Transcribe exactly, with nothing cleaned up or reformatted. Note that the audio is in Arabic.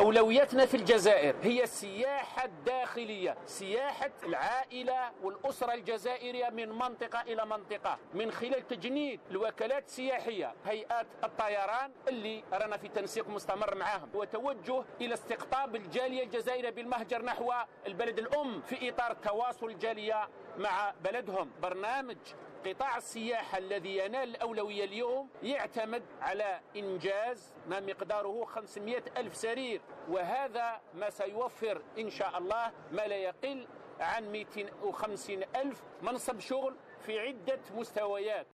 أولوياتنا في الجزائر هي السياحة الداخلية، سياحة العائلة والأسرة الجزائرية من منطقة إلى منطقة، من خلال تجنيد الوكالات السياحية، هيئات الطيران اللي رانا في تنسيق مستمر معهم، وتوجه إلى استقطاب الجالية الجزائرية بالمهجر نحو البلد الأم في إطار تواصل الجالية مع بلدهم. برنامج قطاع السياحة الذي ينال الأولوية اليوم يعتمد على إنجاز ما مقداره خمسمائة ألف سرير، وهذا ما سيوفر إن شاء الله ما لا يقل عن مئتين وخمسين ألف منصب شغل في عدة مستويات.